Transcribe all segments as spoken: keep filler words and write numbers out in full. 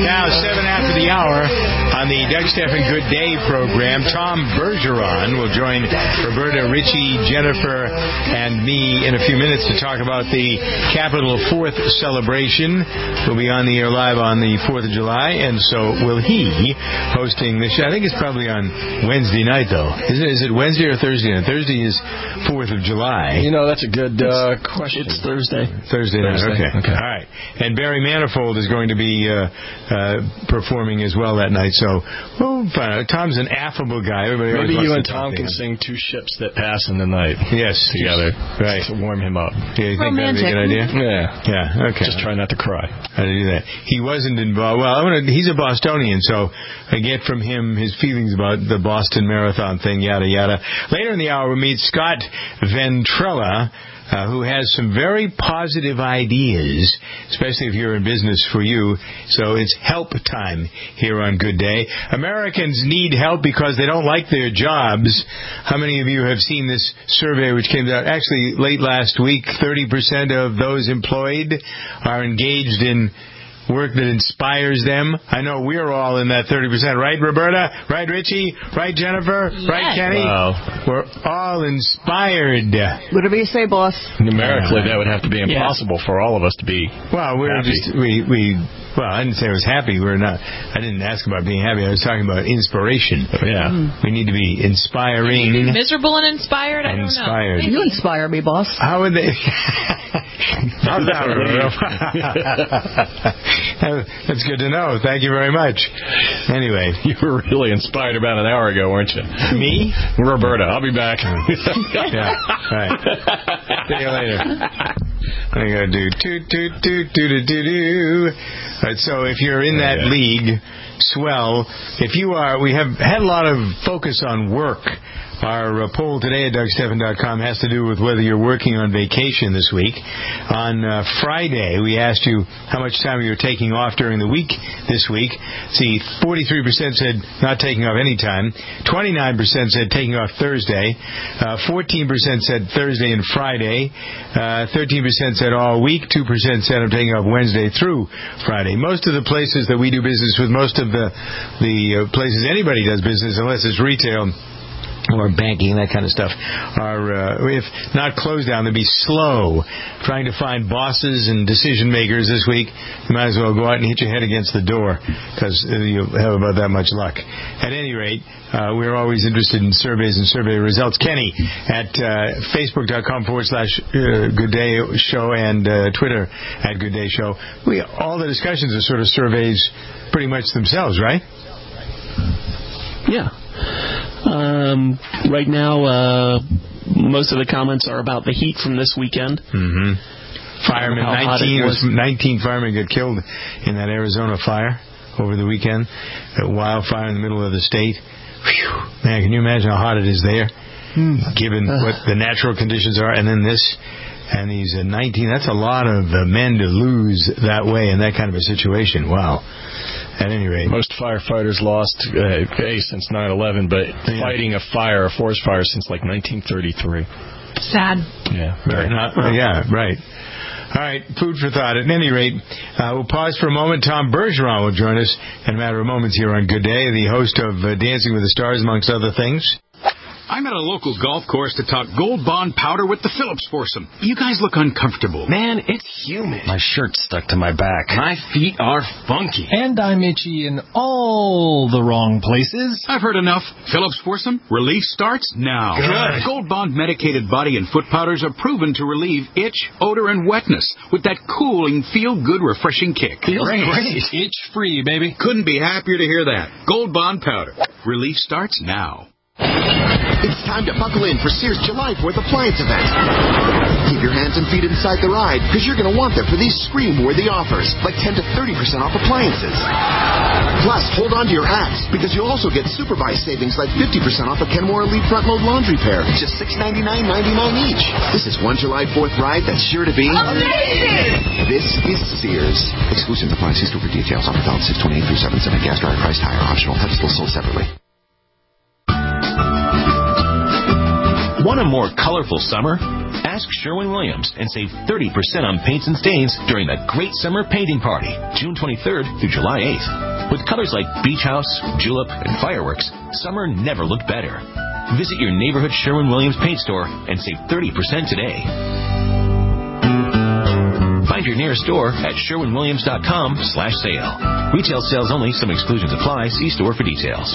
now, seven after the hour on the Doug Stephan Good Day program. Tom Bergeron will join Roberta, Richie, Jennifer, and me in a few minutes to talk about the Capitol fourth celebration. We'll be on the air live on the fourth of July, and so will he, hosting this show. I think it's probably on Wednesday night, though. Is it, is it Wednesday or Thursday night? Thursday is fourth of July. You know, that's a good uh, question. It's Thursday. Thursday night, Thursday. okay. okay. All right. And Barry Manifold is going to be uh, uh, performing as well that night, so well, fine. Tom's an affable guy. Everybody Maybe you and to Tom can him. sing Two Ships That Pass in the Night. Yes. Together. Right. To warm him up. Yeah, you think that'd be a good idea? Yeah. Yeah, okay. Just try not to cry. How to do that. He wasn't involved. Well, I wanna, he's a Bostonian, so I get from him his feelings about the Boston Marathon thing, yada, yada. Later in the hour, we meet Scott Ventrella, Uh, who has some very positive ideas, especially if you're in business for you. So it's help time here on Good Day. Americans need help because they don't like their jobs. How many of you have seen this survey which came out actually late last week? thirty percent of those employed are engaged in work that inspires them. I know we're all in that thirty percent. Right, Roberta? Right, Richie? Right, Jennifer? Yes. Right, Kenny? Wow. We're all inspired. Whatever you say, boss. Numerically, that would have to be impossible yeah. for all of us to be Well, we're happy. just, we, we, well, I didn't say I was happy. We're not, I didn't ask about being happy. I was talking about inspiration. Yeah. Mm. We need to be inspiring. Maybe miserable and inspired? I don't inspired. know. You inspire me, boss. How would they... How's that? That's good to know. Thank you very much. Anyway. You were really inspired about an hour ago, weren't you? Me? Roberta, I'll be back. Yeah, right. See you later. What are you going to do? Toot, toot, toot, toot, toot, toot. All right, so if you're in that yeah. league, swell. If you are, we have had a lot of focus on work. Our uh, poll today at Doug Stephan dot com has to do with whether you're working on vacation this week. On uh, Friday, we asked you how much time you were taking off during the week this week. See, forty-three percent said not taking off any time. twenty-nine percent said taking off Thursday. Uh, fourteen percent said Thursday and Friday. Uh, thirteen percent said all week. two percent said I'm taking off Wednesday through Friday. Most of the places that we do business with, most of the, the uh, places anybody does business, unless it's retail, or banking, that kind of stuff, are, uh, if not closed down, they'd be slow trying to find bosses and decision makers this week. You might as well go out and hit your head against the door, because you'll have about that much luck. At any rate, uh, we're always interested in surveys and survey results. Kenny, at uh, Facebook.com forward slash uh, Good Day Show and uh, Twitter at Good Day Show. We, all the discussions are sort of surveys pretty much themselves, right? Yeah. Um, right now, uh, most of the comments are about the heat from this weekend. Mm-hmm. Firemen, nineteen, was. nineteen firemen got killed in that Arizona fire over the weekend. That wildfire in the middle of the state. Whew. Man, can you imagine how hot it is there? Mm. Given uh. what the natural conditions are, and then this, and these uh, nineteen, that's a lot of uh, men to lose that way in that kind of a situation. Wow. At any rate. Most firefighters lost, uh, A, since nine eleven, but yeah. fighting a fire, a forest fire, since like nineteen thirty-three. Sad. Yeah. Right. Not, yeah, right. All right, food for thought. At any rate, uh, we'll pause for a moment. Tom Bergeron will join us in a matter of moments here on Good Day, the host of uh, Dancing with the Stars, amongst other things. I'm at a local golf course to talk Gold Bond powder with the Phillips foursome. You guys look uncomfortable. Man, it's humid. My shirt's stuck to my back. My feet are funky. And I'm itchy in all the wrong places. I've heard enough. Phillips foursome, relief starts now. Good. Gold Bond medicated body and foot powders are proven to relieve itch, odor, and wetness with that cooling, feel-good, refreshing kick. Feels great. great. Itch-free, baby. Couldn't be happier to hear that. Gold Bond powder. Relief starts now. It's time to buckle in for Sears July fourth appliance event. Keep your hands and feet inside the ride, because you're going to want them for these scream-worthy offers, like ten to thirty percent off appliances. Plus, hold on to your hats, because you'll also get supervised savings like fifty percent off a Kenmore Elite front-load laundry pair, just six ninety-nine ninety-nine each. This is one July fourth ride that's sure to be amazing! This is Sears. Exclusions apply. See store for details. Offer valid six twenty-eight through seven seven. Gas dryer priced higher. Optional. Pedestal sold separately. Want a more colorful summer? Ask Ask Sherwin-Williams and save thirty percent on paints and stains during the Great Summer Painting Party, June twenty-third through July eighth. With colors like Beach House, Julep, and Fireworks, summer never looked better. Visit your neighborhood Sherwin-Williams paint store and save thirty percent today. Find your nearest store at sherwin williams dot com slash sale. Retail sales only. Some exclusions apply. See store for details.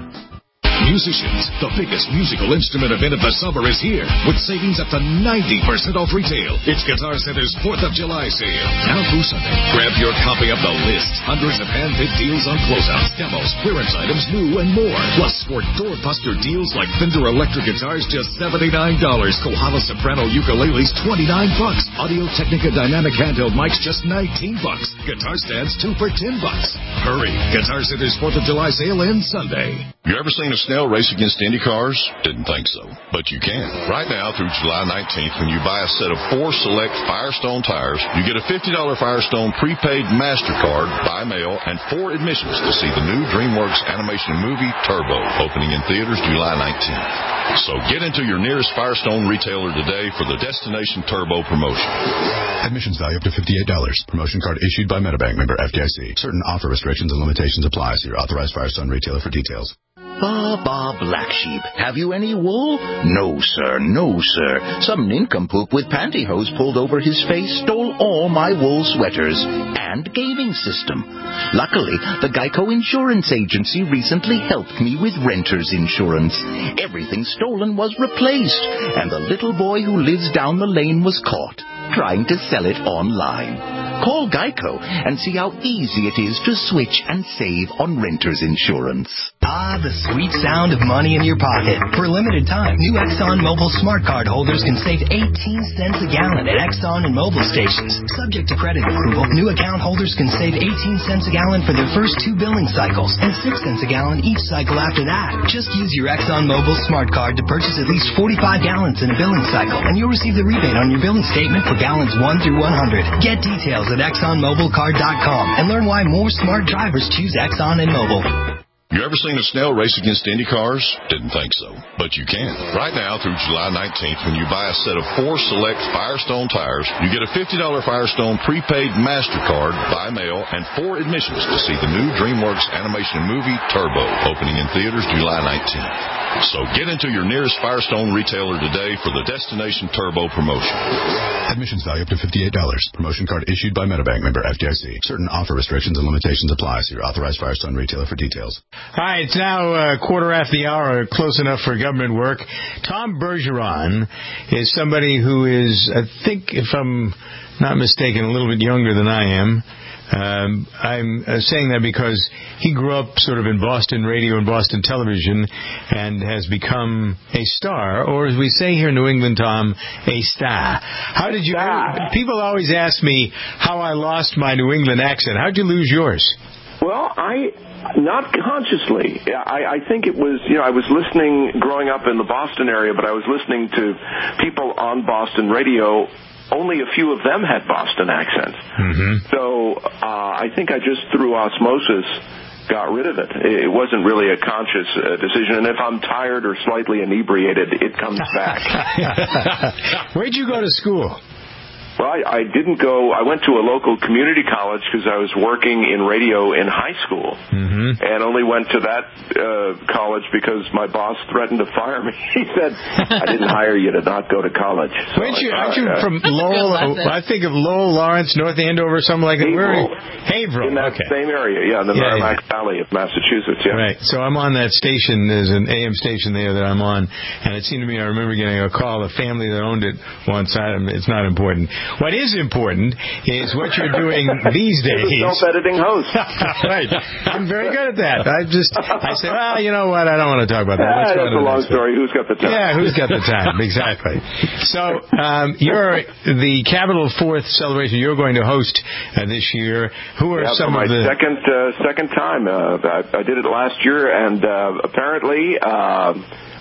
Musicians, the biggest musical instrument event of the summer is here with savings up to ninety percent off retail. It's Guitar Center's fourth of July sale. Now through Sunday. Grab your copy of The List. Hundreds of hand-picked deals on closeouts, demos, clearance items, new and more. Plus, score doorbuster deals like Fender electric guitars just seventy-nine dollars. Kohala soprano ukuleles twenty-nine bucks. Audio-Technica dynamic handheld mics just nineteen bucks. Guitar stands two for ten bucks. Hurry. Guitar Center's fourth of July sale ends Sunday. You ever seen a snail race against Indy cars? Didn't think so, but you can. Right now through July nineteenth, when you buy a set of four select Firestone tires, you get a fifty dollars Firestone prepaid MasterCard by mail and four admissions to see the new DreamWorks animation movie Turbo, opening in theaters July nineteenth. So get into your nearest Firestone retailer today for the Destination Turbo promotion. Admissions value up to fifty-eight dollars. Promotion card issued by Metabank, member F D I C. Certain offer restrictions and limitations apply. See your authorized Firestone retailer for details. Bah, bah, black sheep. Have you any wool? No, sir, no, sir. Some nincompoop with pantyhose pulled over his face stole all my wool sweaters and gaming system. Luckily, the Geico Insurance Agency recently helped me with renter's insurance. Everything stolen was replaced, and the little boy who lives down the lane was caught trying to sell it online. Call Geico and see how easy it is to switch and save on renter's insurance. Ah, the sweet sound of money in your pocket. For a limited time, new Exxon Mobil Smart Card holders can save eighteen cents a gallon at Exxon and Mobil stations. Subject to credit approval, new account holders can save eighteen cents a gallon for their first two billing cycles and six cents a gallon each cycle after that. Just use your Exxon Mobil Smart Card to purchase at least forty-five gallons in a billing cycle, and you'll receive the rebate on your billing statement for gallons one through one hundred. Get details at exxon mobil card dot com and learn why more smart drivers choose Exxon and Mobil. You ever seen a snail race against Indy cars? Didn't think so, but you can. Right now through July nineteenth, when you buy a set of four select Firestone tires, you get a fifty dollars Firestone prepaid MasterCard by mail and four admissions to see the new DreamWorks animation movie Turbo, opening in theaters July nineteenth. So get into your nearest Firestone retailer today for the Destination Turbo promotion. Admissions value up to fifty-eight dollars. Promotion card issued by Metabank, member F D I C. Certain offer restrictions and limitations apply. See your authorized Firestone retailer for details. Hi, it's now uh, quarter after the hour, close enough for government work. Tom Bergeron is somebody who is, I think, if I'm not mistaken, a little bit younger than I am. Um, I'm uh, saying that because he grew up sort of in Boston radio and Boston television and has become a star, or as we say here in New England, Tom, a star. How did you... Star. People always ask me how I lost my New England accent. How'd you lose yours? Well, I... Not consciously. I, I think it was, you know, I was listening growing up in the Boston area, but I was listening to people on Boston radio. Only a few of them had Boston accents. Mm-hmm. So uh, I think I just, through osmosis, got rid of it. It wasn't really a conscious uh, decision. And if I'm tired or slightly inebriated, it comes back. Where'd you go to school? Well, I, I didn't go. I went to a local community college because I was working in radio in high school, mm-hmm. and only went to that uh, college because my boss threatened to fire me. He said, "I didn't hire you to not go to college." So aren't you, aren't you uh, from Lowell? I think of Lowell, Lawrence, North Andover, something like that. Haverhill. Haverhill, in that okay. same area, yeah, in the yeah, Merrimack yeah. Valley of Massachusetts. Yeah, right. So I'm on that station. There's an A M station there that I'm on, and it seemed to me I remember getting a call. The family that owned it once. It's not important. What is important is what you're doing these days. Self-editing host. Right. I'm very good at that. I just, I say, well, you know what? I don't want to talk about that. Let's yeah, that's a long story. Who's got the time? Yeah, who's got the time? Exactly. So, um, you're the Capitol Fourth celebration you're going to host uh, this year. Who are yeah, some for my of the... second, uh, second time. Uh, I, I did it last year, and uh, apparently... Uh,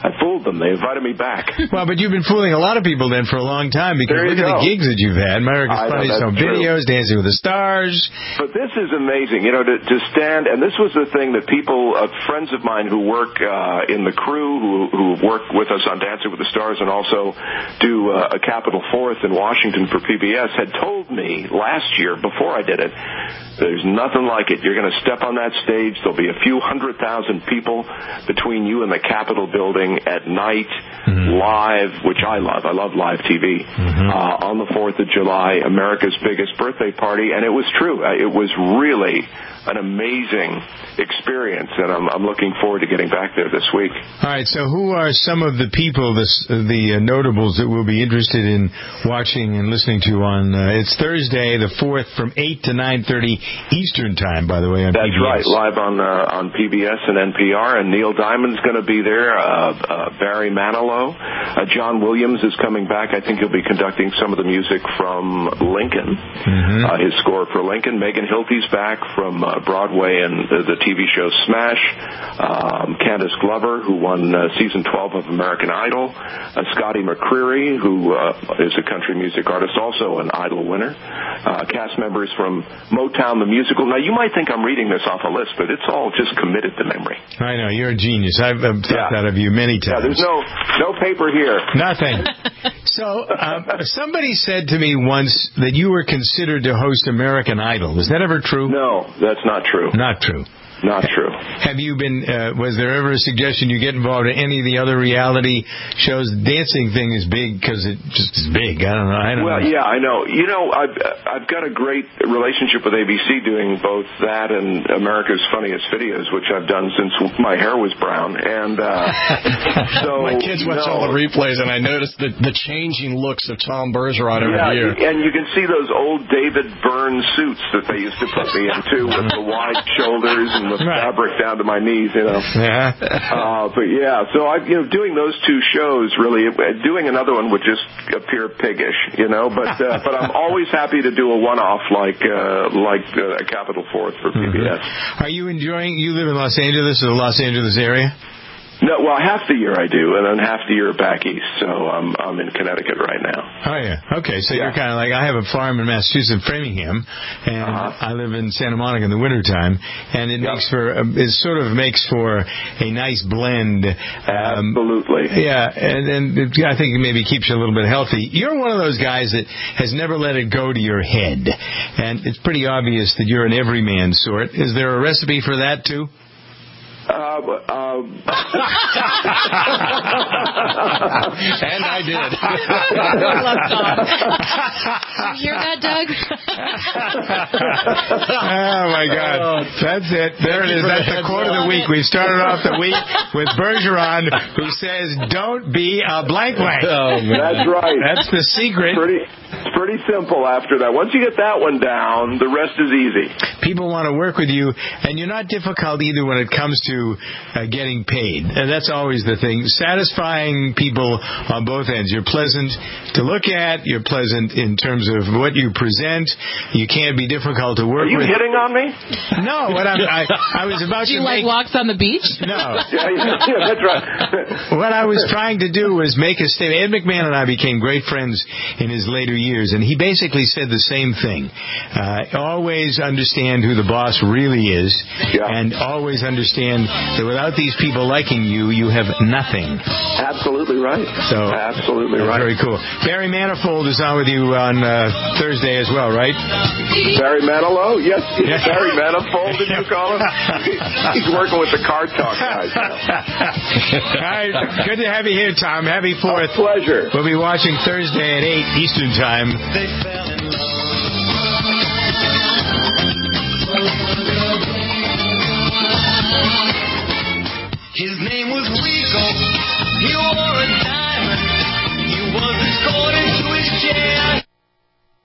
I fooled them. They invited me back. Well, but you've been fooling a lot of people then for a long time because There you look at go. the gigs that you've had. America's I know, Funniest that's Home true. Videos, Dancing with the Stars. But this is amazing, you know, to, to stand, and this was the thing that people, uh, friends of mine who work uh, in the crew, who, who work with us on Dancing with the Stars and also do uh, a Capitol Fourth in Washington for P B S, had told me last year, before I did it, there's nothing like it. You're going to step on that stage, there'll be a few hundred thousand people between you and the Capitol building at night, mm-hmm. live, which I love. I love live T V. Mm-hmm. Uh, on the fourth of July, America's biggest birthday party, and it was true. It was really an amazing experience, and I'm, I'm looking forward to getting back there this week. All right, so who are some of the people, the, the uh, notables that we'll be interested in watching and listening to on, uh, it's Thursday the fourth from eight to nine thirty Eastern Time, by the way, on That's P B S. right, live on uh, on P B S and N P R, and Neil Diamond's going to be there, uh, uh, Barry Manilow, uh, John Williams is coming back. I think he'll be conducting some of the music from Lincoln, mm-hmm. uh, his score for Lincoln. Megan Hilty's back from uh, Broadway and the, the T V show Smash. Um, Candace Glover, who won uh, season twelve of American Idol. Uh, Scotty McCreery, who uh, is a country music artist, also an Idol winner. Uh, cast members from Motown the Musical. Now, you might think I'm reading this off a list, but it's all just committed to memory. I know, you're a genius. I've, I've thought Yeah. that of you many times. Yeah, there's no no paper here. Nothing. So, um, somebody said to me once that you were considered to host American Idol. Is that ever true? No, that's not true. Not true. Not true. Have you been, uh, was there ever a suggestion you get involved in any of the other reality shows? The dancing thing is big because it just is big. I don't know. I don't well, know. yeah, I know. You know, I've, I've got a great relationship with A B C doing both that and America's Funniest Videos, which I've done since my hair was brown. And uh, so, my kids watch no. all the replays, and I noticed the, the changing looks of Tom Bergeron every yeah, year. And you can see those old David Byrne suits that they used to put me into with the wide shoulders and the right. fabric down to my knees, you know. Yeah. uh, but yeah, so I, you know, doing those two shows really, doing another one would just appear piggish, you know. But uh, but I'm always happy to do a one-off like uh, like uh, a Capitol Fourth for P B S. Mm-hmm. Are you enjoying? You live in Los Angeles, or the Los Angeles area? No, well, half the year I do, and then half the year back east. So I'm I'm in Connecticut right now. Oh yeah, okay. So yeah. you're kind of like I have a farm in Massachusetts, Framingham, and uh-huh. I live in Santa Monica in the wintertime, and it yep. makes for it sort of makes for a nice blend. Um, Absolutely. Yeah, and and it, I think it maybe keeps you a little bit healthy. You're one of those guys that has never let it go to your head, and it's pretty obvious that you're an everyman sort. Is there a recipe for that too? Uh, um. and I did. You hear that, Doug? Oh, my God. That's it. There it is. That's the quote of the week. We started off the week with Bergeron, who says, don't be a blank blank. Oh, that's right. That's the secret. Pretty, it's pretty simple after that. Once you get that one down, the rest is easy. People want to work with you, and you're not difficult either when it comes to uh, getting paid. And that's always the thing. Satisfying people on both ends. You're pleasant to look at. You're pleasant in terms of what you present. You can't be difficult to work with. Are you with. hitting on me? No. What I'm, I, I was about Do you to like make... walks on the beach? No. yeah, yeah, yeah, that's right. What I was trying to do was make a statement. Ed McMahon and I became great friends in his later years, and he basically said the same thing. Uh, always understand who the boss really is, yeah. and always understand that without these people liking you, you have nothing. Absolutely right. So absolutely right. Very cool. Barry Manifold is on with you on uh, Thursday as well, right? Barry Manilow? Yes, yes. Barry Manifold, did you call him? He's working with the Card Talk guys now. All right. Good to have you here, Tom. Happy Fourth. A pleasure. We'll be watching Thursday at eight Eastern Time. They fell in love. His name was Rico. He wore a diamond. He was escorted to his chair. We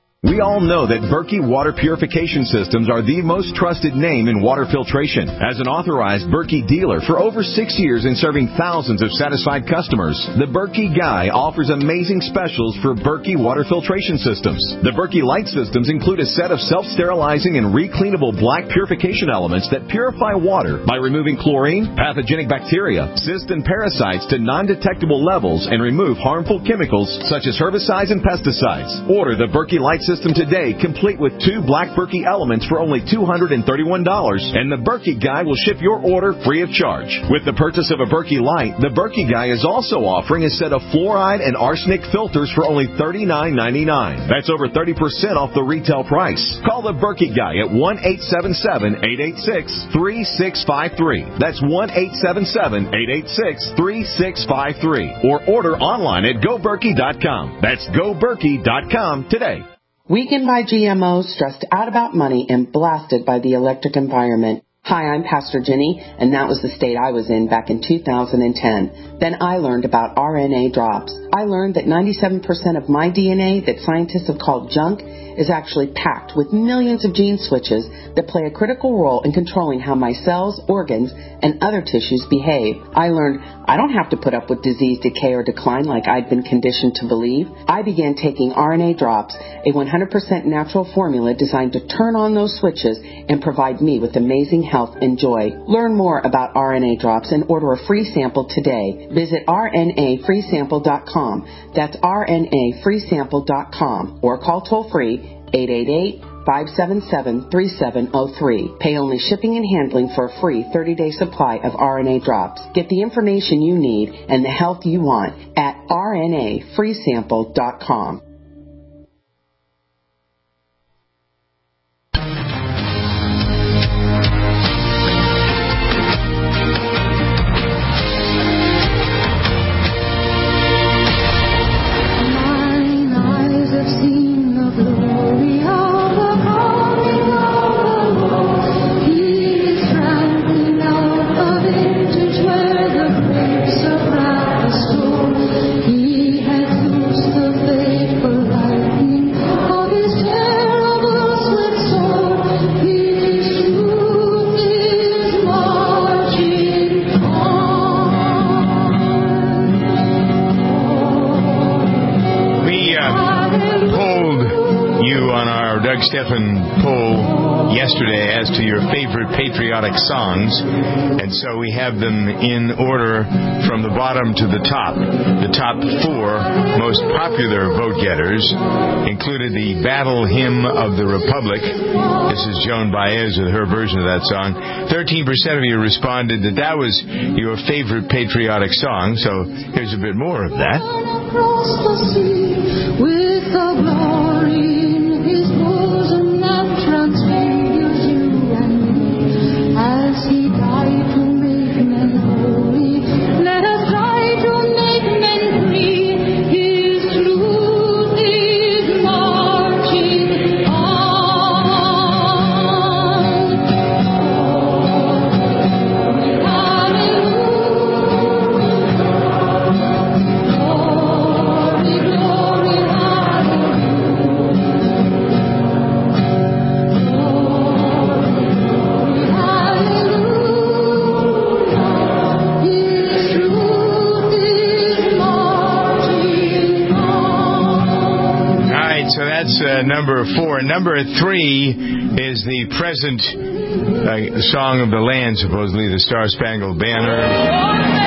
all know that Berkey Water Purification Systems are the most trusted name in water filtration. As an authorized Berkey dealer for over six years and serving thousands of satisfied customers, the Berkey Guy offers amazing specials for Berkey Water Filtration Systems. The Berkey Light Systems include a set of self-sterilizing and recleanable black purification elements that purify water by removing chlorine, pathogenic bacteria, cysts, and parasites to non-detectable levels and remove harmful chemicals such as herbicides and pesticides. Order the Berkey Light System today, complete with two black Berkey elements for only two hundred thirty-one dollars, and the Berkey Guy will ship your order free of charge. With the purchase of a Berkey Light, the Berkey Guy is also offering a set of fluoride and arsenic filters for only thirty-nine ninety-nine. That's over thirty percent off the retail price. Call the Berkey Guy at one eight seven seven, eight eight six, three six five three. That's one eight seven seven, eight eight six, three six five three. Or order online at go berkey dot com. That's go berkey dot com today. Weakened by G M Os, stressed out about money, and blasted by the electric environment. Hi, I'm Pastor Jenny, and that was the state I was in back in two thousand ten. Then I learned about R N A drops. I learned that ninety-seven percent of my D N A that scientists have called junk is actually packed with millions of gene switches that play a critical role in controlling how my cells, organs, and other tissues behave. I learned I don't have to put up with disease, decay, or decline like I'd been conditioned to believe. I began taking R N A drops, a one hundred percent natural formula designed to turn on those switches and provide me with amazing health and joy. Learn more about R N A drops and order a free sample today. Visit R N A free sample dot com. That's R N A free sample dot com or call toll free eight eight eight, five seven seven, three seven zero three. Pay only shipping and handling for a free thirty-day supply of R N A drops. Get the information you need and the health you want at R N A free sample dot com. Stephan poll yesterday as to your favorite patriotic songs, and so we have them in order from the bottom to the top. The top four most popular vote getters included the Battle Hymn of the Republic. This is Joan Baez with her version of that song. thirteen percent of you responded that that was your favorite patriotic song, so here's a bit more of that. Across the sea with the glory in his bosom that transfigures you and me, as he died to make men holy. Let us try to make men free. His truth is marching on. Uh, number four. Number three is the present uh, song of the land, supposedly the Star Spangled Banner.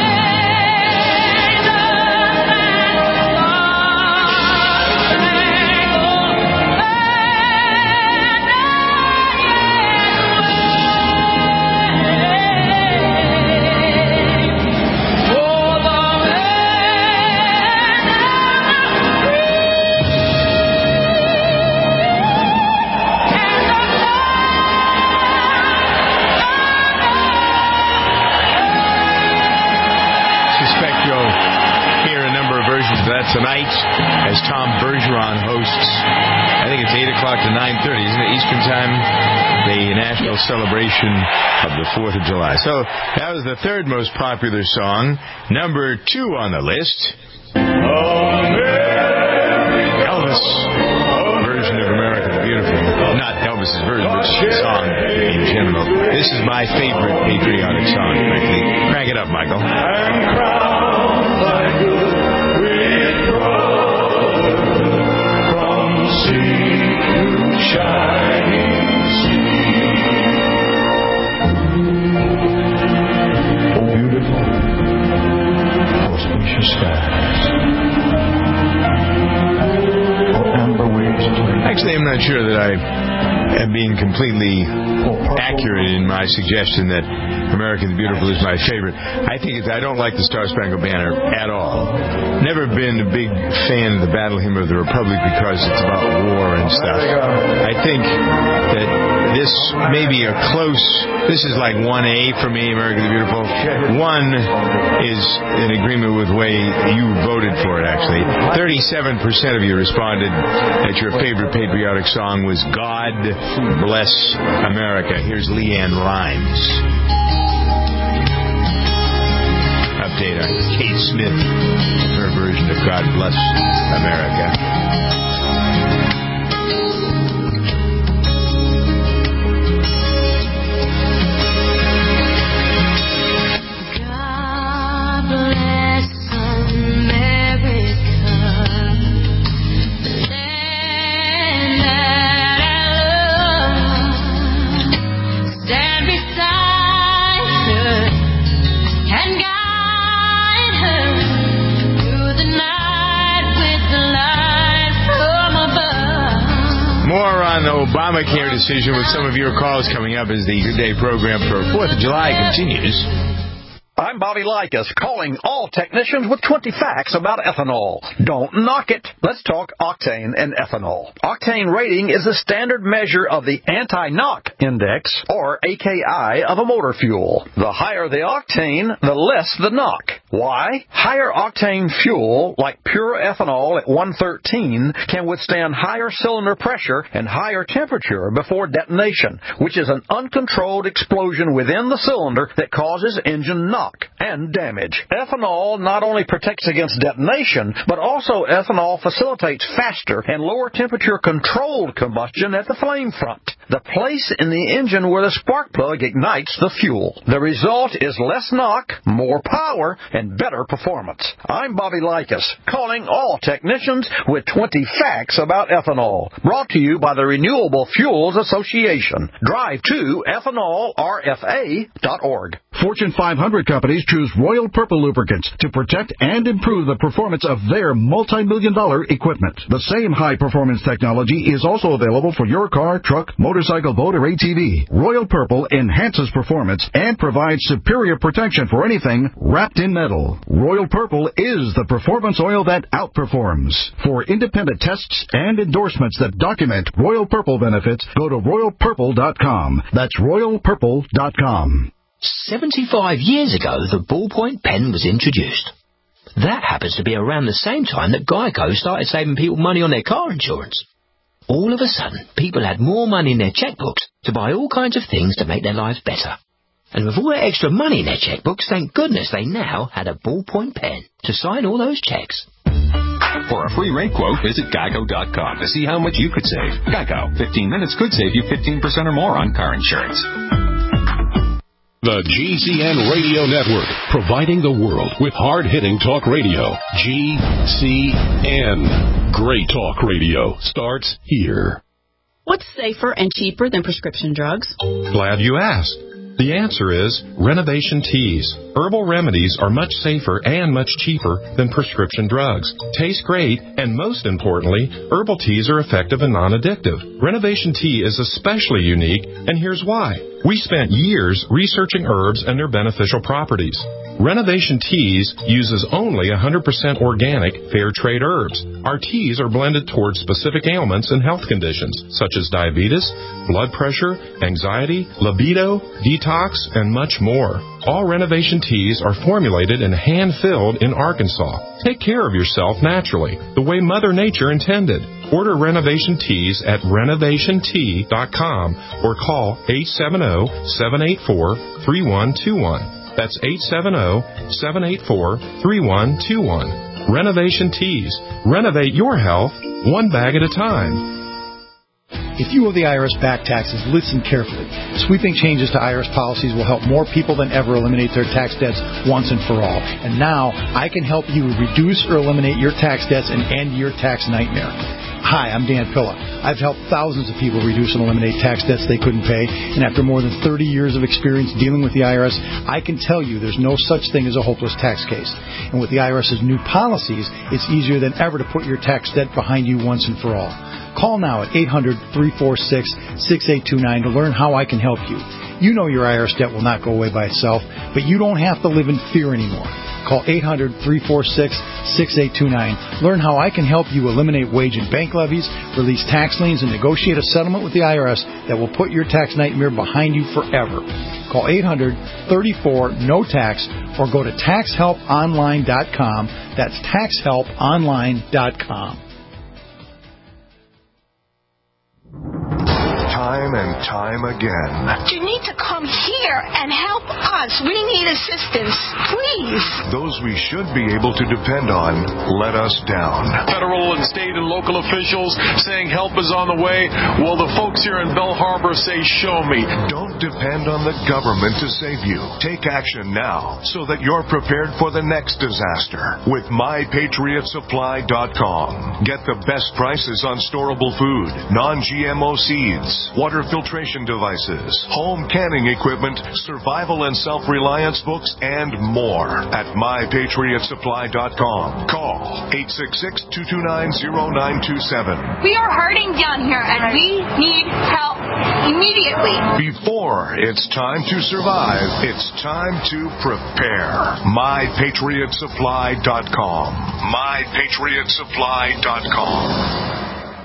Tonight, as Tom Bergeron hosts, I think it's eight o'clock to nine thirty, isn't it, Eastern Time, the national celebration of the fourth of July. So that was the third most popular song. Number two on the list, Elvis, version of America. has heard this song in general. This is my favorite patriotic song, frankly. Crank it up, Michael. And crown thy good with gold from sea to shining sea. Oh, beautiful, auspicious skies. Oh, amber waves play. Actually, I'm not sure that I am being completely accurate in my suggestion that America the Beautiful is my favorite. I think it's, I don't like the Star Spangled Banner at all. Never been a big fan of the Battle Hymn of the Republic because it's about war and stuff. I think that this may be a close, this is like one A for me, America the Beautiful. One is in agreement with the way you voted for it, actually. thirty-seven percent of you responded that your favorite patriotic song was God Bless America. Here's Leanne Rimes. Update on Kate Smith, her version of God Bless America. Obamacare decision with some of your calls coming up as the Good Day program for fourth of July continues. I'm Bobby Likas, calling all technicians with twenty facts about ethanol. Don't knock it. Let's talk octane and ethanol. Octane rating is the standard measure of the anti-knock index, or A K I, of a motor fuel. The higher the octane, the less the knock. Why? Higher octane fuel, like pure ethanol at one thirteen, can withstand higher cylinder pressure and higher temperature before detonation, which is an uncontrolled explosion within the cylinder that causes engine knock and damage. Ethanol not only protects against detonation, but also ethanol facilitates faster and lower temperature controlled combustion at the flame front, the place in the engine where the spark plug ignites the fuel. The result is less knock, more power, and better performance. I'm Bobby Likas, calling all technicians with twenty facts about ethanol. Brought to you by the Renewable Fuels Association. Drive to ethanol R F A dot org. Fortune five hundred companies choose Royal Purple lubricants to protect and improve the performance of their multi-million dollar equipment. The same high-performance technology is also available for your car, truck, motorcycle, boat, or A T V. Royal Purple enhances performance and provides superior protection for anything wrapped in metal. Royal Purple is the performance oil that outperforms. For independent tests and endorsements that document Royal Purple benefits, go to royal purple dot com. That's royal purple dot com. seventy-five years ago, the ballpoint pen was introduced. That happens to be around the same time that Geico started saving people money on their car insurance. All of a sudden, people had more money in their checkbooks to buy all kinds of things to make their lives better. And with all that extra money in their checkbooks, thank goodness they now had a ballpoint pen to sign all those checks. For a free rate quote, visit geico dot com to see how much you could save. Geico, fifteen minutes could save you fifteen percent or more on car insurance. The G C N Radio Network, providing the world with hard-hitting talk radio. G C N. Great talk radio starts here. What's safer and cheaper than prescription drugs? Glad you asked. The answer is Renovation Teas. Herbal remedies are much safer and much cheaper than prescription drugs. Taste great, and most importantly, herbal teas are effective and non-addictive. Renovation Tea is especially unique, and here's why. We spent years researching herbs and their beneficial properties. Renovation Teas uses only one hundred percent organic, fair trade herbs. Our teas are blended towards specific ailments and health conditions, such as diabetes, blood pressure, anxiety, libido, detox, and much more. All Renovation Teas are formulated and hand-filled in Arkansas. Take care of yourself naturally, the way Mother Nature intended. Order Renovation Teas at renovation tea dot com or call eight seven zero, seven eight four, three one two one. That's eight seven zero, seven eight four, three one two one. Renovation Teas. Renovate your health one bag at a time. If you owe the I R S back taxes, listen carefully. Sweeping changes to I R S policies will help more people than ever eliminate their tax debts once and for all. And now, I can help you reduce or eliminate your tax debts and end your tax nightmare. Hi, I'm Dan Pilla. I've helped thousands of people reduce and eliminate tax debts they couldn't pay, and after more than thirty years of experience dealing with the I R S, I can tell you there's no such thing as a hopeless tax case. And with the IRS's new policies, it's easier than ever to put your tax debt behind you once and for all. Call now at eight hundred, three four six, six eight two nine to learn how I can help you. You know your I R S debt will not go away by itself, but you don't have to live in fear anymore. Call eight hundred, three four six, six eight two nine. Learn how I can help you eliminate wage and bank levies, release tax liens, and negotiate a settlement with the I R S that will put your tax nightmare behind you forever. Call eight hundred, three four, N O tax or go to tax help online dot com. That's tax help online dot com. Time and time again. You need to come here and help us. We need assistance, please. Those we should be able to depend on let us down. Federal and state and local officials saying help is on the way. Well, the folks here in Bell Harbor say, show me. Don't depend on the government to save you. Take action now so that you're prepared for the next disaster with my patriot supply dot com. Get the best prices on storable food, non G M O seeds, water filtration devices, home canning equipment, survival and self-reliance books, and more at my patriot supply dot com. Call eight six six, two two nine, zero nine two seven. We are hurting down here, and we need help immediately. Before it's time to survive, it's time to prepare. my patriot supply dot com. my patriot supply dot com.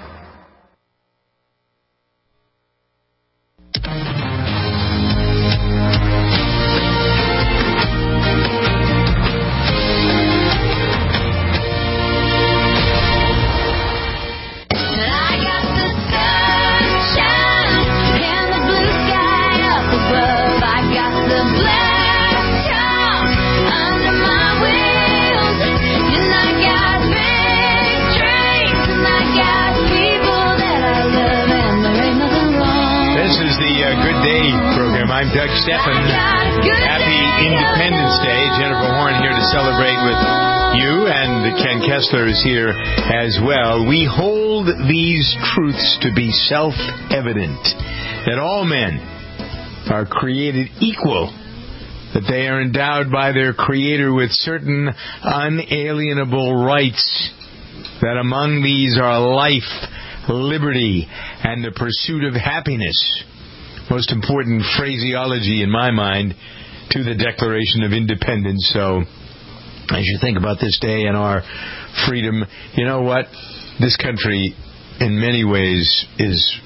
I'm Doug Steffen. Happy Independence Day. Jennifer Horn here to celebrate with you, and Ken Kessler is here as well. We hold these truths to be self-evident, that all men are created equal, that they are endowed by their Creator with certain unalienable rights, that among these are life, liberty, and the pursuit of happiness. Most important phraseology in my mind to the Declaration of Independence. So as you think about this day and our freedom, you know what? This country in many ways is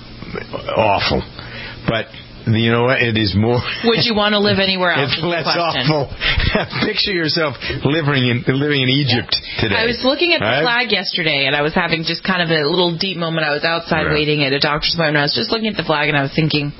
awful. But you know what? It is more... Would you want to live anywhere else? It's less awful. Picture yourself living in living in Egypt today. I was looking at the right? flag yesterday, and I was having just kind of a little deep moment. I was outside right. waiting at a doctor's appointment. I was just looking at the flag, and I was thinking,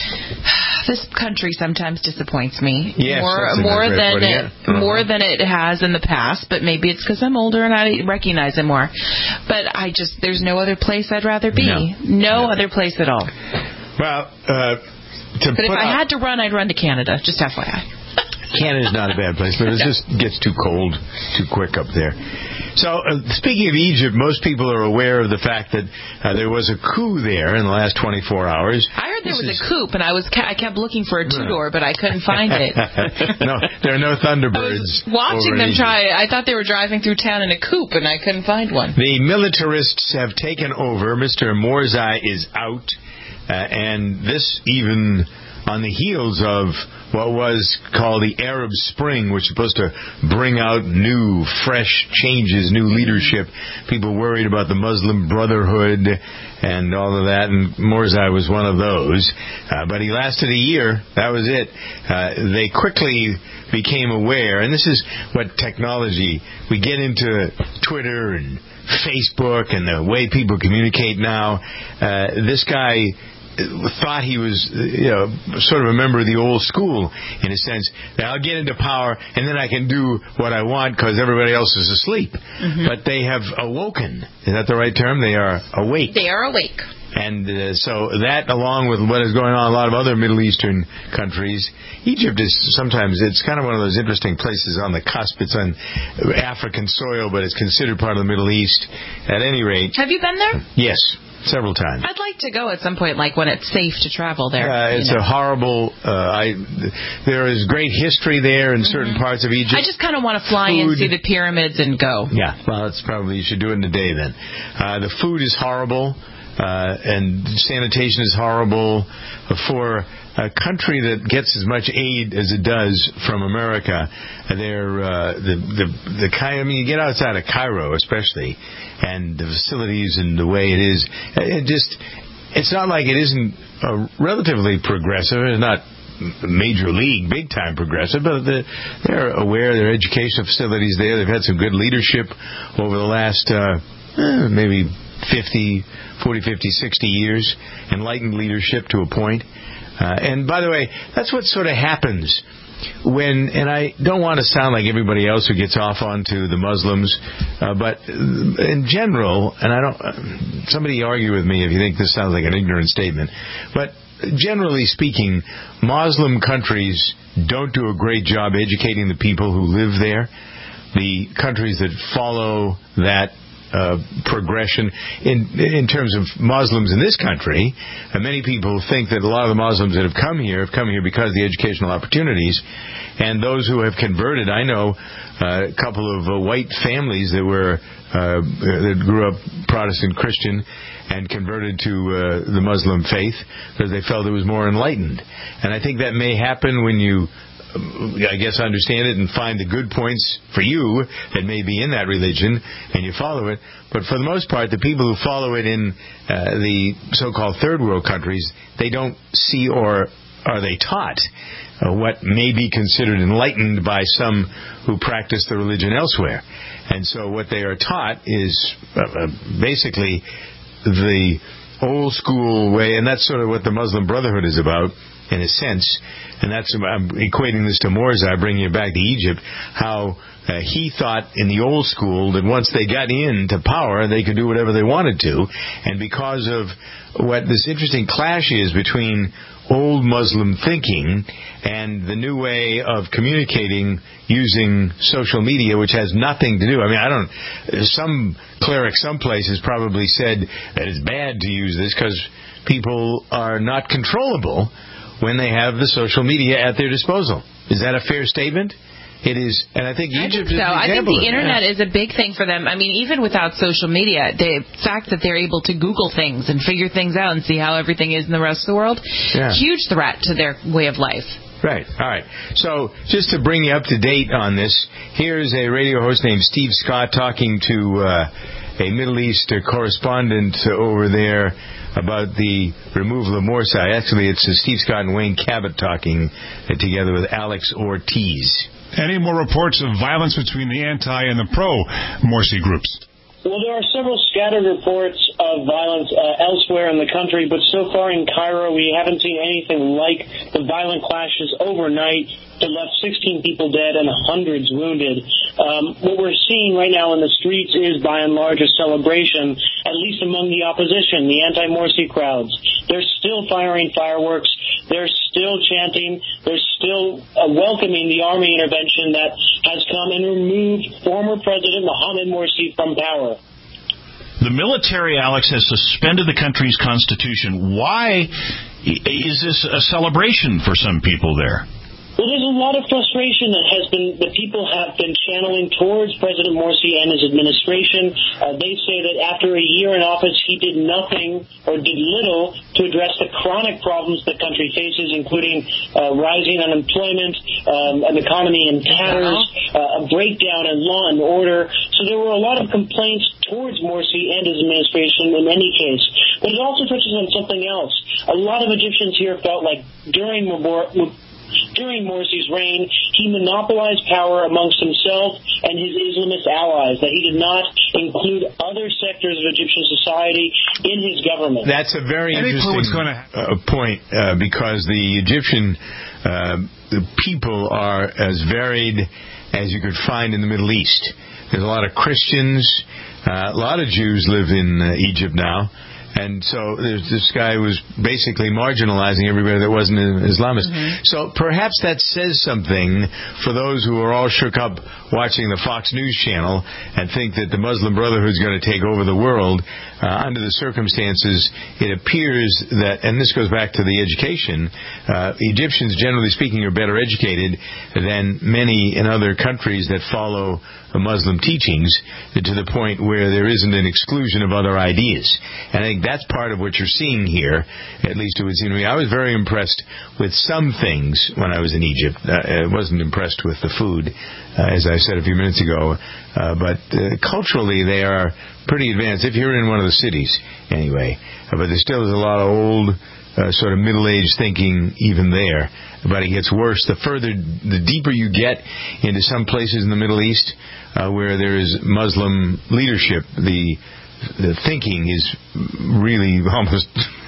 this country sometimes disappoints me. Yes, more that's more than it, it, uh-huh. more than it has in the past. But maybe it's because I'm older and I recognize it more. But I just there's no other place I'd rather be. No, no, no. other place at all. Well. Uh, To but if I out, had to run, I'd run to Canada, just F Y I. Canada's not a bad place, but it just gets too cold too quick up there. So, uh, speaking of Egypt, most people are aware of the fact that uh, there was a coup there in the last twenty-four hours. I heard there this was is... a coup, and I was I kept looking for a two-door, but I couldn't find it. No, there are no Thunderbirds. I was watching them try. I thought they were driving through town in a coupe, and I couldn't find one. The militarists have taken over. Mister Morsi is out. Uh, and this even on the heels of what was called the Arab Spring, which was supposed to bring out new, fresh changes, new leadership. People worried about the Muslim Brotherhood and all of that, and Morsi was one of those. Uh, but he lasted a year. That was it. Uh, they quickly became aware, and this is what technology, we get into Twitter and Facebook and the way people communicate now. Uh, this guy thought he was, you know, sort of a member of the old school in a sense. That I'll get into power and then I can do what I want because everybody else is asleep. Mm-hmm. But they have awoken. Is that the right term? They are awake. They are awake. And uh, so that, along with what is going on in a lot of other Middle Eastern countries, Egypt is sometimes, it's kind of one of those interesting places on the cusp. It's on African soil, but it's considered part of the Middle East. At any rate. Have you been there? Yes. Several times. I'd like to go at some point, like when it's safe to travel there. Uh, it's know. a horrible. Uh, I. There is great history there in certain mm-hmm. parts of Egypt. I just kind of want to fly food. and see the pyramids and go. Yeah, well, that's probably you should do it in a day then. Uh, the food is horrible, uh, and sanitation is horrible for a country that gets as much aid as it does from America. They're uh, the the the kind. I mean, you get outside of Cairo, especially, and the facilities and the way it is. It just it's not like it isn't uh, relatively progressive. It's not major league, big time progressive, but the, they're aware of their educational facilities there. They've had some good leadership over the last uh, eh, maybe fifty, forty, fifty, sixty years. Enlightened leadership to a point. Uh, and by the way, that's what sort of happens when, and I don't want to sound like everybody else who gets off onto the Muslims, uh, but in general, and I don't, uh, somebody argue with me if you think this sounds like an ignorant statement, but generally speaking, Muslim countries don't do a great job educating the people who live there. The countries that follow that Uh, progression in in terms of Muslims in this country. Uh, many people think that a lot of the Muslims that have come here have come here because of the educational opportunities, and those who have converted. I know uh, a couple of uh, white families that were uh, that grew up Protestant Christian and converted to uh, the Muslim faith because they felt it was more enlightened. And I think that may happen when you I guess understand it and find the good points for you that may be in that religion and you follow it. But for the most part, the people who follow it in uh, the so-called third world countries, they don't see or are they taught uh, what may be considered enlightened by some who practice the religion elsewhere. And so what they are taught is uh, uh, basically the old school way, and that's sort of what the Muslim Brotherhood is about, in a sense, and that's I'm equating this to Morza, bringing you back to Egypt, how uh, he thought in the old school that once they got into power, they could do whatever they wanted to, and because of what this interesting clash is between old Muslim thinking and the new way of communicating using social media, which has nothing to do. I mean, I don't. Some cleric, some places probably said that it's bad to use this because people are not controllable when they have the social media at their disposal. Is that a fair statement? It is, and I think Egypt I think so. is an I think the internet that. is a big thing for them. I mean, even without social media, the fact that they're able to Google things and figure things out and see how everything is in the rest of the world, yeah. huge threat to their way of life. Right. All right. So just to bring you up to date on this, here's a radio host named Steve Scott talking to uh, a Middle East correspondent over there about the removal of Morsi. Actually, it's Steve Scott and Wayne Cabot talking uh, together with Alex Ortiz. Any more reports of violence between the anti and the pro-Morsi groups? Well, there are several scattered reports of violence uh, elsewhere in the country, but so far in Cairo, we haven't seen anything like the violent clashes overnight that left sixteen people dead and hundreds wounded. Um, what we're seeing right now in the streets is, by and large, a celebration, at least among the opposition, the anti-Morsi crowds. They're still firing fireworks. They're still chanting. They're still uh, welcoming the army intervention that has come and removed former President Mohamed Morsi from power. The military, Alex, has suspended the country's constitution. Why is this a celebration for some people there? Well, there's a lot of frustration that has been that people have been channeling towards President Morsi and his administration. Uh, they say that after a year in office, he did nothing or did little to address the chronic problems the country faces, including uh, rising unemployment, um, an economy in tatters, uh, a breakdown in law and order. So there were a lot of complaints towards Morsi and his administration in any case. But it also touches on something else. A lot of Egyptians here felt like during Mubarak, During Morsi's reign, he monopolized power amongst himself and his Islamist allies, that he did not include other sectors of Egyptian society in his government. That's a very Any interesting what's going to uh, point, uh, because the Egyptian uh, the people are as varied as you could find in the Middle East. There's a lot of Christians, uh, a lot of Jews live in uh, Egypt now. And so there's this guy who was basically marginalizing everybody that wasn't an Islamist. Mm-hmm. So perhaps that says something for those who are all shook up watching the Fox News channel and think that the Muslim Brotherhood is going to take over the world. Uh, under the circumstances, it appears that, and this goes back to the education, uh, Egyptians, generally speaking, are better educated than many in other countries that follow the Muslim teachings, to the point where there isn't an exclusion of other ideas. And I think that's part of what you're seeing here, at least it would seem to me. I was very impressed with some things when I was in Egypt. Uh, I wasn't impressed with the food, uh, as I said a few minutes ago, uh, but uh, culturally they are pretty advanced, if you're in one of the cities, anyway. Uh, but there still is a lot of old, uh, sort of middle-aged thinking even there. But it gets worse. The further, the deeper you get into some places in the Middle East uh, where there is Muslim leadership, the the thinking is really almost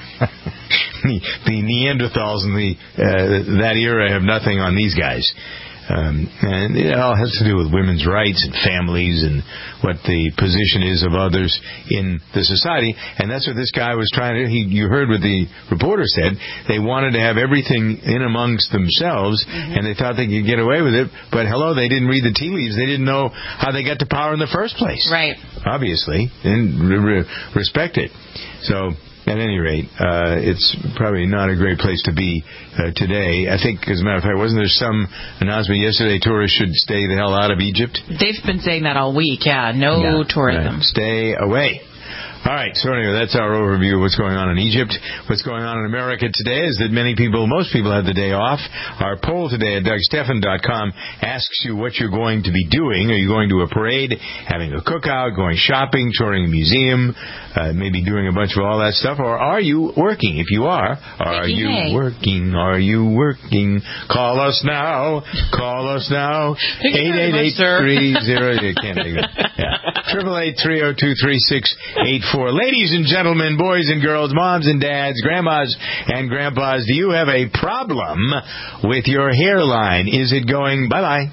the, the Neanderthals and the uh, that era have nothing on these guys. Um, and it all has to do with women's rights and families and what the position is of others in the society. And that's what this guy was trying to do. He, you heard what the reporter said. They wanted to have everything in amongst themselves, mm-hmm. and they thought they could get away with it. But hello, they didn't read the tea leaves. They didn't know how they got to power in the first place. Right. Obviously. They didn't re- re- respect it. So... At any rate, uh, it's probably not a great place to be uh, today. I think, as a matter of fact, wasn't there some announcement yesterday tourists should stay the hell out of Egypt? They've been saying that all week, yeah. No yeah, tourism. Right. Stay away. All right, so anyway, that's our overview of what's going on in Egypt. What's going on in America today is that many people, most people have the day off. Our poll today at Doug Stephan dot com asks you what you're going to be doing. Are you going to a parade, having a cookout, going shopping, touring a museum, uh, maybe doing a bunch of all that stuff? Or are you working? If you are, are you hey. working? Are you working? Call us now. Call us now. eight eight eight three zero You can't make it. Yeah. Triple eight three zero two three six eight four Ladies and gentlemen, boys and girls, moms and dads, grandmas and grandpas, do you have a problem with your hairline? Is it going bye-bye?